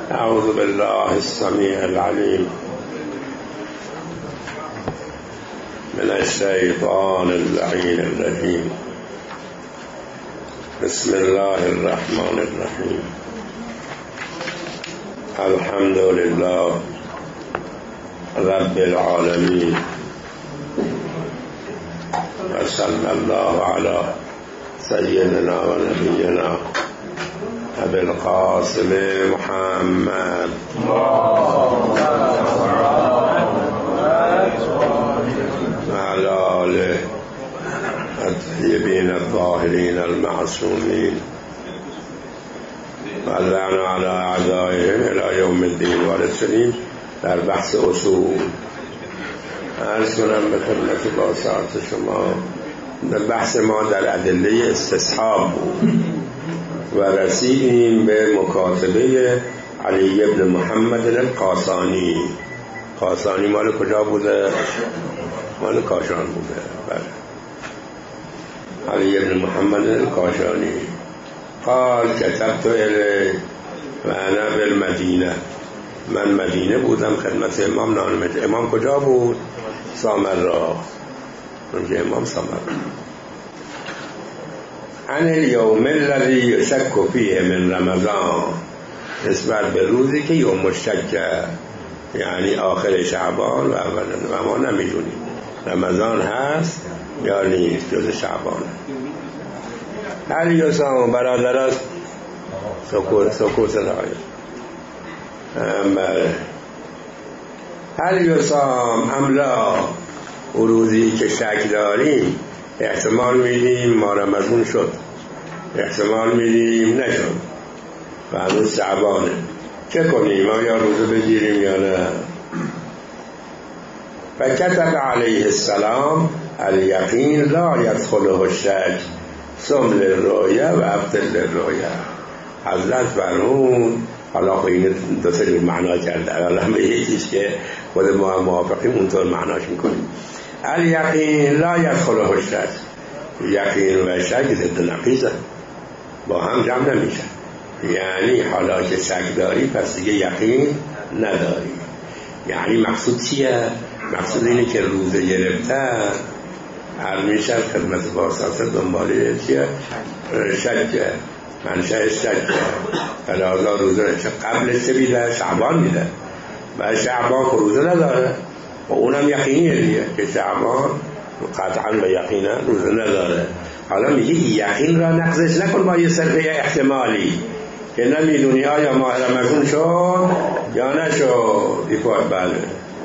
أعوذ بالله السميع العليم من الشيطان اللعين الرجيم. بسم الله الرحمن الرحيم. الحمد لله رب العالمين، وصلى الله على سيدنا ونبينا أبي القاسم محمد وعلى آله الطيبين الطاهرين المعصومين، واللعن على أعدائهم إلى يوم الدين. والسلام در بحث اصول عرض کنم به خدمت باسط شما. بحث ما در ادله استصحاب بود و رسیدیم به مکاتبه علی ابن محمد القاسانی. قاسانی مال کجا بوده؟ مال کاشان بوده. بله. علی ابن محمد القاشانی قال كتبت الیه و انا بالمدینه، من مدینه بودم خدمت امام نانمت. امام کجا بود؟ سامرا. اونجا امام سامرا. عن اليوم الذي يشك فيه من رمضان، نسبت به روزی که یوم مشتکه، یعنی آخر شعبان و اول، و ما نمیدونیم رمضان هست یا نیست، جز شعبان. هل یصام برادرات سکوت رعایت. هل یصام ام لا، روزی که شک داریم احتمال میدیم ما رمضان شد، احتمال میدیم نشد و هنوز شعبانه، چه کنیم؟ آیا روزه بگیریم یا نه؟ فکتب علیه السلام الیقین لا یدخله الشک صم للرؤیا و افطر للرؤیا. حضرت فرمود، حالا این دو سری معنا کرده، اولا به یکیش که خود ما موافقیم اونطور معناش میکنیم. الیقین لا یدخله الشک، یقین و شک ضد نقیضه، با هم جمع نمیشه. یعنی حالا که شک داری پس دیگه یقین نداری. یعنی مقصود چیه؟ مقصود اینه که روزه گرفتن هر میشه خدمت باسطه دنباله چیه؟ شک، منشه شک. فلازا روزه چه قبلش چه بیده؟ شعبان میده و شعبان که روزه نداره و اونم یقینیه دیگه که شعبان قطعا و یقینا روزه نداره. حالا میگه یقین را نقضش نکن با یه صرفه احتمالی که نمیدونی آیا ماه رمضان شد یا نشد. دیپاد بله.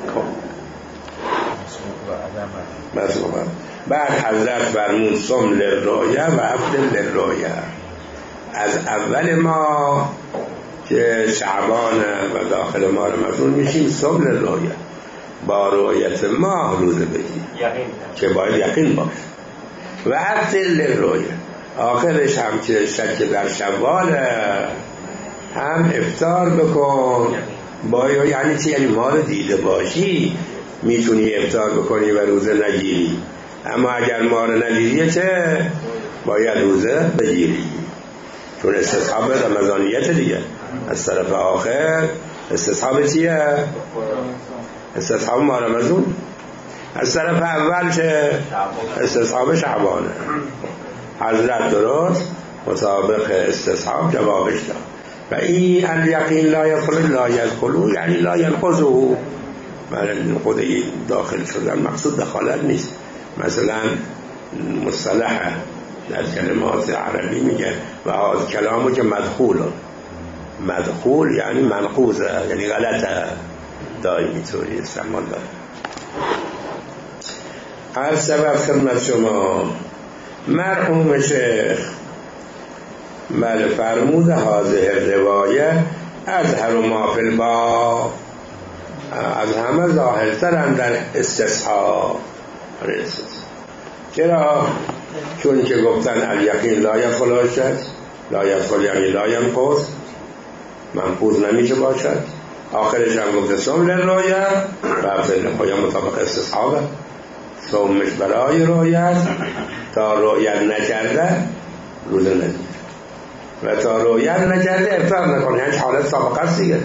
بعد حضرت فرمود صم للرؤیا و افطر للرؤیا. از اول ما که شعبان و داخل ماه رمضان میشیم صم للرؤیا، با رؤیت ماه روزه بگیم که باید یقین باشه. و افطر للرؤیا، آخرش هم که شک در شوال هم افطار بکن با، یعنی چی؟ یعنی ما رو دیده باشی میتونی افطار بکنی و روزه نگیری، اما اگر ما رو ندیدی چه؟ باید روزه بگیری، چون استصحاب رمضانیت دیگه. از طرف آخر استصحاب چیه؟ استصحاب ماه رمضان. از طرف اول چه؟ استصحاب شعبانه. حضرت درست مطابق استصحاب جوابش داد. و این الیقین لا یدخلو یعنی لا ینقضه. من خود این داخل شدن مقصود دخالت نیست. مثلا مصطلح در کلمات عربی میگه و هذا کلامو که مدخول یعنی منقوضه، یعنی غلطه، دائمی طوری استعمال داره. هر سبب خدمت شما مرحوم شیخ بله فرمود هذه روایه از هر ما فی الباب، از همه ظاهرترن در استصحاب. چرا؟ چون که گفتن الیقین لا یدخل الشک، لا یدخل یعنی لا ینقض، منقوض نمیشه باشد. آخرش هم گفته صم للرؤیا و افطر للرؤیا، مطابق استصحابه. صومش برای رؤیت، تا رؤیت نکرده روزه نگیر. و تا رویت نکرده افطار نکنه، یعنی حالت سابقه است دیگه.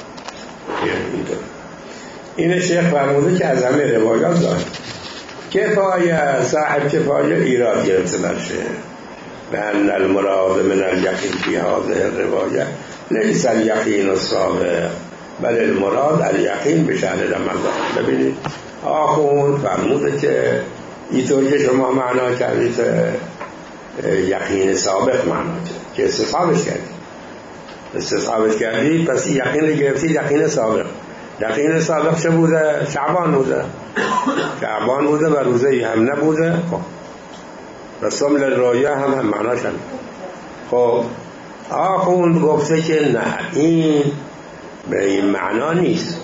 این شیخ فرموده که از همه روایات داره کفایه، صاحب کفایه ایراد گرفته برشه و ان المراد من الیقین فی هذه الروایه لیس الیقین السابق بل المراد الیقین به شهر رمضان. ببینید آخوند فرموده که اینطور که شما معنا کردید یقین سابق معنا کرد که استصحابش کردید پس یقین رو گرفتید یقین سابق. یقین سابق چه بوده؟ شعبان بوده و روزه هم نبوده. خب و صوم للرؤیا هم معناش هم. خب آخوند گفته که نه، این به این معنا نیست،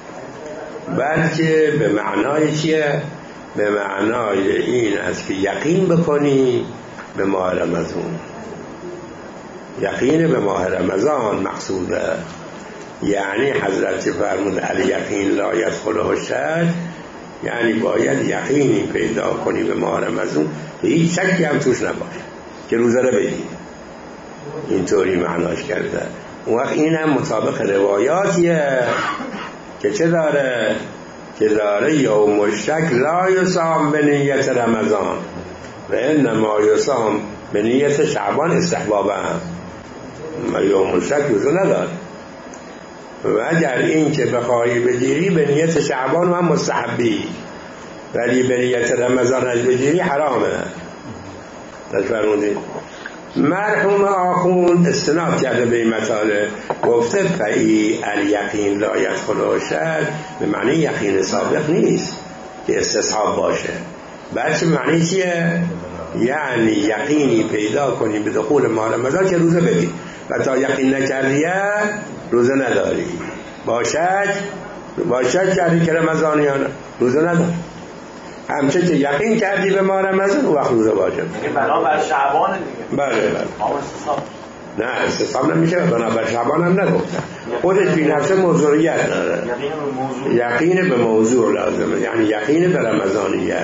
بلکه به معنای چیه؟ به معنای این است که یقین بکنی به ماه رمضان. یقین به ماه رمضان مقصوده، یعنی حضرت فرمود الیقین لا یدخله الشک، یعنی باید یقینی پیدا کنی به ماه رمضان که هیچ شکی هم توش نباشه که روزه رو بگیری. اینطوری معناش کرده. اون وقت این هم مطابق روایاتیه که چه داره؟ که داره یوم الشک لا یصام به نیت رمضان و انما یصام به نیت شعبان استحبابا. یوم الشک روزه نداره و اگر این که بخواهی بگیری به نیت شعبان هم مستحبی، ولی به نیت رمضان از بگیری حرامه. فرمودید مرحوم آخوند استناد کرده به این مطالب، گفته فئی الیقین لا یدخله الشک به معنی یقین سابق نیست که استصحاب باشه، بلکه معنی چیه؟ یعنی یقینی پیدا کنی به دخول ماه رمضان که روزه بگی و تا یقین نکردیه روزه نداری. با شک کردی که رمضانیان روزه نداری، همچه که یقین کردی به ماه رمضان و وقت روزه واجب. بنابر شعبان دیگه. بله. نه استصحاب نمیشه، بنابر شعبان هم نگفتن. خودش بی نفس موضوعیت داره. یقین به موضوع لازمه، یعنی یقین به رمضانیه.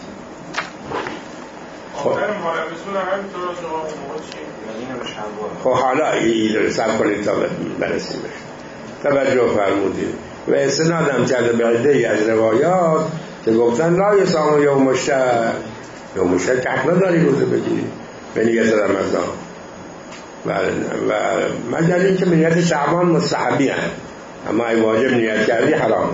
خب حالا این سب کنید تا برسیم توجه فرمودید و استنادم کرده به عده‌ای از روایات که گفتن لا یصام یوم الشک. یوم الشک که حق نداری روزه بگیری به نیت رمضان و مگر این که به نیت شعبان مستحبی هم، اما ای واجب نیت کردی حرامه.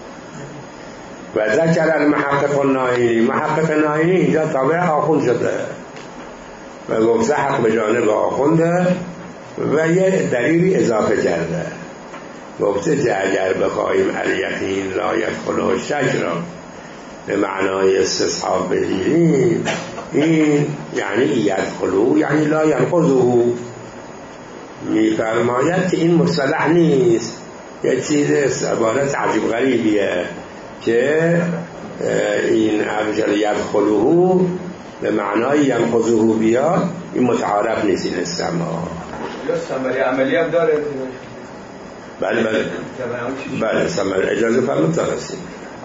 و ذکر المحقق النائینی، محقق نائینی اینجا تابع آخوند شده و گفته حق به جانب آخونده و یه دلیلی اضافه کرده، گفته که اگر بخواهیم الیقین لا یدخله الشک را به معنای استصحاب بگیریم، این یعنی یدخلو یعنی لا ینقضه. میفرماید که این مصطلح نیست، یه چیز عبارت عجیب غریبیه که این ارجل یدخلوه به معنای ینقضه بیاد، این متعارف نیست این استعمال. ثمره عملی هم داره. بله ثمره اجازه فرمود ترسیم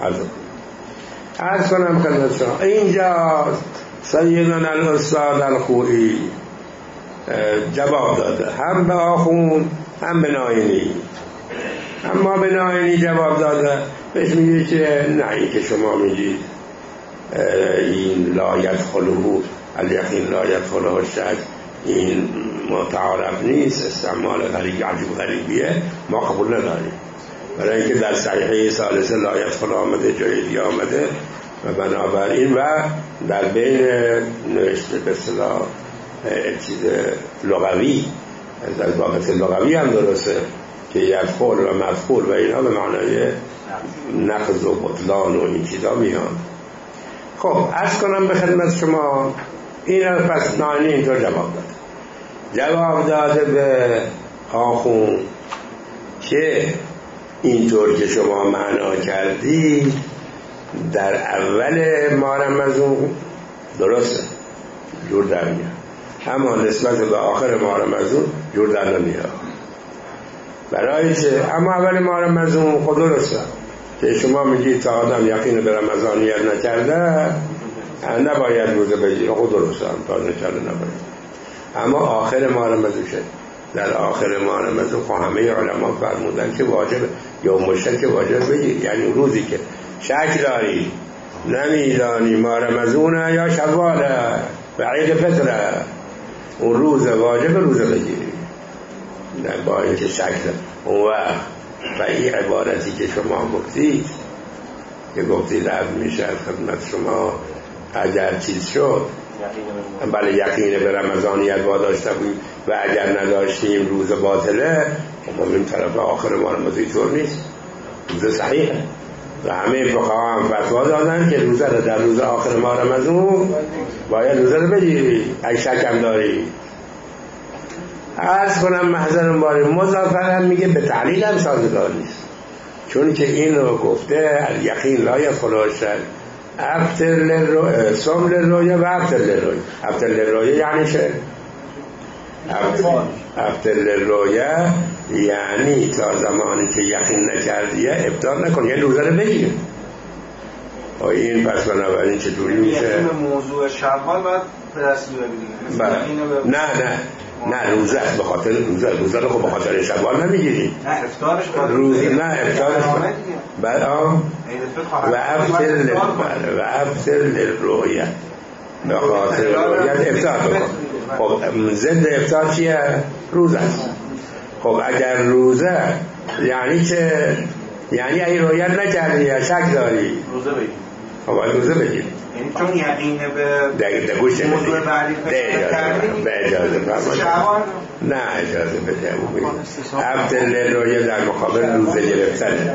عرض کنم خدمت شما. اینجا سیدنا الاستاد الخوئی جواب داده هم به آخوند هم به نائینی. اما به نائینی جواب داده بهش میگه که نه، این که شما میگید این لا یدخله الیقین لا یدخله الشک این متعارف نیست، استعمال غریب عجیب غریبیه، ما قبول نداریم. برای اینکه در صحیحه ثالثه لا یدخل آمده، جای دیگه آمده و بنابراین و در بین نوشته به اصطلاح چیز لغوی از بابت لغوی هم درسته که یدخل و مدخول و اینا به معنای نقض و بطلان و این چیزا میان. خب عرض کنم به خدمت شما این رو پس نائینی اینطور جواب داده به آخوند که اینطور که شما معنا کردی در اول ماه رمضان درسته جور در میاد، اما نسبت به آخر ماه رمضان جور در نمیاد. برای چه؟ اما اول ماه رمضان خود درسته که شما میگید تا آدم یقین به رمضانیت نکرده نباید روزه بگیره، خود درسته تا نکرده نباید. اما آخر ماه رمضان شد. در آخر ماه رمضان همه علما فرمودن که واجب یا مشترک که واجب بگیر، یعنی روزی که شک داری نمیدانی ماه رمضان یا شواله و عید فطره، اون روز واجب روز بگیری با اینکه شک داری. اون وقت و این عبارتی که شما گفتید که گفتید رفت میشه از خدمت شما اگر چیز شد بله یقین به رمضانیت واداشته بود و اگر نداشتیم روز باطله، خب این طرف آخر ما رمضان طور نیست، روز صحیحه و همه فقها هم فتوا دادن که روزه رو در روز آخر ما رمضان باید روزه رو بگیری اگه شکم داری. عرض کنم محضرم باری مضافرم میگه به تعلیل هم سازگار نیست، چون که این رو گفته یقین لا یدخل شک ابطل صوم للرؤیا و ابطل للرؤیا. ابطل للرؤیا یعنی چه؟ ابطل للرؤیا یعنی تا زمانی که یقین نکردی ابطال نکن، یعنی روزه رو بگیر. این پس بنابراین چطوری میشه؟ موضوع شبان باید پرستی ببینیم. نه روزه به خاطر روزه رو خب به خاطر شوال نمیگیری. نه افطارش نه افطارش بعد و افطر للرؤیا به خاطر رؤیت افطار بکن. خب ضد افطار چیه؟ روزه است. خب اگر روزه یعنی چه؟ یعنی اگه رؤیت نکردی یا شک داری روزه بگیر. خب باید روزه بگیر، چون یقین به موضوع بعدی به اجازه شعبان نه اجازه بده ابطل رویا در مقابل روزه گرفتن.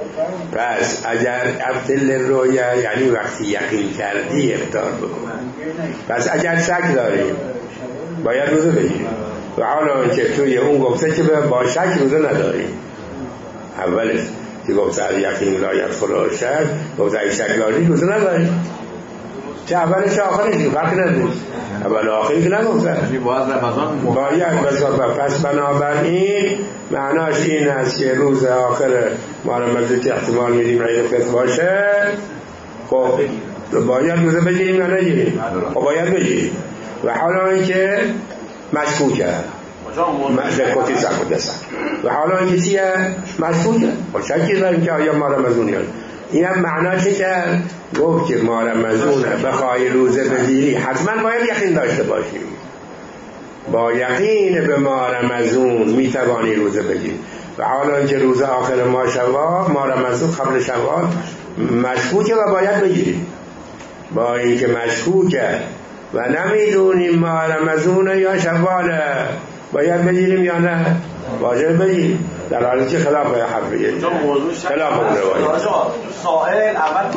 پس اگر ابطل رویا یعنی وقتی یقین کردی افطار بکن، پس اگر شک داری باید روزه بگیری و حالا که توی اون گفته که با شک روزه نداری. اولش که گفته یقین لا یدخل شک، گفته شک داری روزه نداری، چه اولش آخرش فرقی نداره، اول آخری که نگفته باید بذار. پس بنابراین معناش این است که روز آخر ما رمضان که احتمال میدیم عید فطر باشه، خب باید روزه بگیریم یا نگیریم؟ خب باید بگیریم. و حالا اینکه مشکوکه مشکوکی سکودسن و حالا اینکه چیه؟ مشکوکه با شکی داریم که آیا ما رمضانیان. این هم معناشه که گفت که ما رمضونه بخوای روزه بگیری حتما باید یقین داشته باشیم، با یقین به ما رمضان میتوانی روزه بگیری. و حالا اینکه روزه آخر ما شوال ما رمضان قبل شوال مشکوکه و باید بگیری، با اینکه مشکوکه و نمیدونیم ما رمضان یا شواله باید بگیریم یا نه واجب بگیریم، در حالی که خلاف حرفیه خلاف اون روایت سائل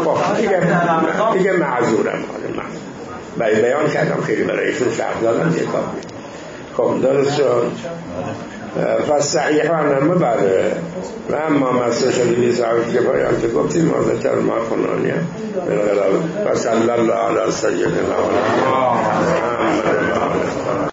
اول دیگه معذورم برای بیان کردم خیلی برایشون شرح دادم یه کار. خب درست شد. پس صحیح هم بره و اما مسئله شدیدی صحیح که باید که گفتیم ما ذکر ما کنانیه و صلی الله علی سیدنا محمد